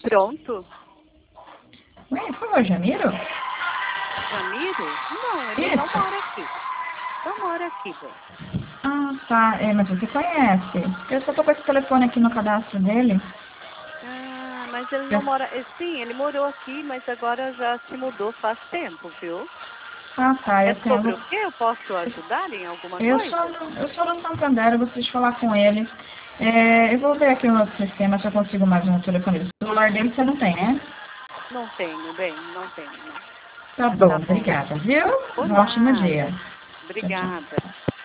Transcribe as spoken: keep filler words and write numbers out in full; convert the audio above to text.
Pronto. Oi, por favor, Jamiro? Jamiro? Não, ele Isso. não mora aqui. Não mora aqui, bem. Ah, tá. É, mas você conhece. Eu só tô com esse telefone aqui no cadastro dele. Ah, mas ele não Eu... mora... eh, Sim, ele morou aqui, mas agora já se mudou faz tempo, viu? Ah, tá. É Eu sobre o tenho... quê? Eu posso ajudar em alguma Eu sou, coisa? eu sou do Santander, eu gostaria de falar com ele. É, eu vou ver aqui no outro sistema se eu consigo mais um telefone. O celular dele você não tem, né? Não tenho, bem, não tenho, não. Tá bom, Tá bom. obrigada, viu? Por Um ótimo dia. nada. Tchau, tchau. Obrigada.